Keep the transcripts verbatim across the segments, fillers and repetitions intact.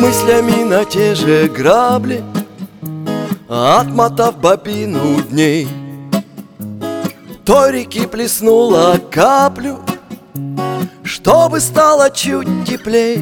мыслями на те же грабли, отмотав бобину дней, той реки плеснула каплю, чтобы стало чуть теплей.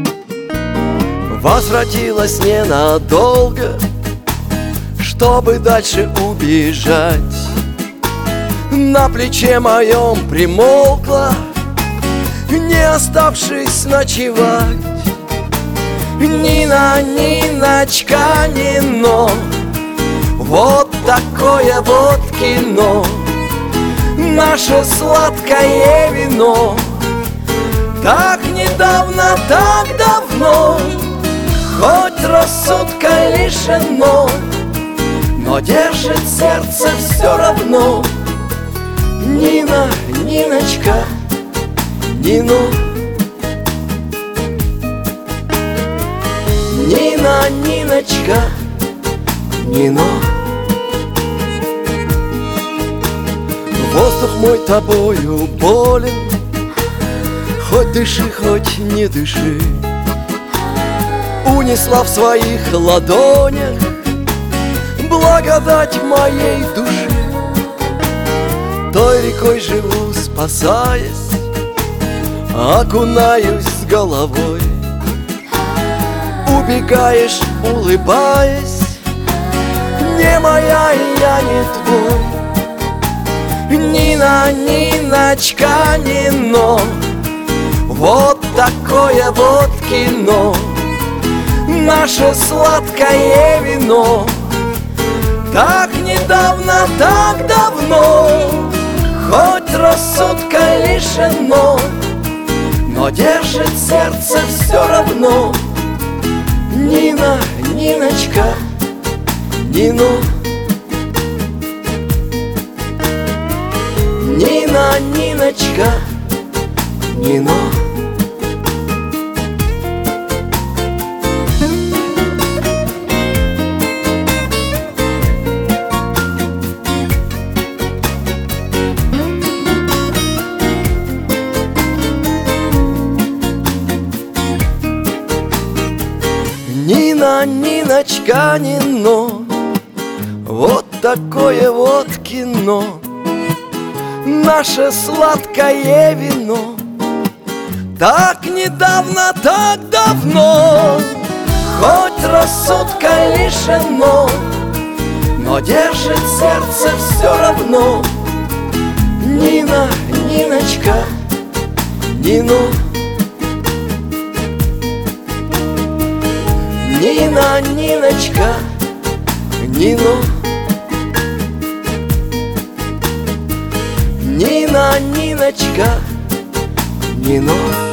Возвратилась ненадолго, чтобы дальше убежать. На плече моем примолкла, не оставшись ночевать. Нина, Ниночка, Нино, вот такое вот кино, наше сладкое вино. Так недавно, так давно, хоть рассудка лишено, но держит сердце все равно. Нина, Ниночка, Нино. Нина, Ниночка, Нино. Воздух мой тобою болен, хоть дыши, хоть не дыши. Унесла в своих ладонях благодать моей души. Той рекой живу, спасаясь, окунаюсь с головой. Убегаешь, улыбаясь, не моя и я не твой. Нина, Ниночка, Нино, вот такое вот кино, наше сладкое вино. Так недавно, так давно, хоть рассудка лишено, но держит сердце все равно. Нина, Ниночка, Нино. Нина, Ниночка, Нино. Нина, Ниночка, Нино, вот такое вот кино, наше сладкое вино. Так недавно, так давно, хоть рассудка лишено, но держит сердце все равно. Нина, Ниночка, Нино. Нина, Ниночка, Нино. Нина, Ниночка, Нино.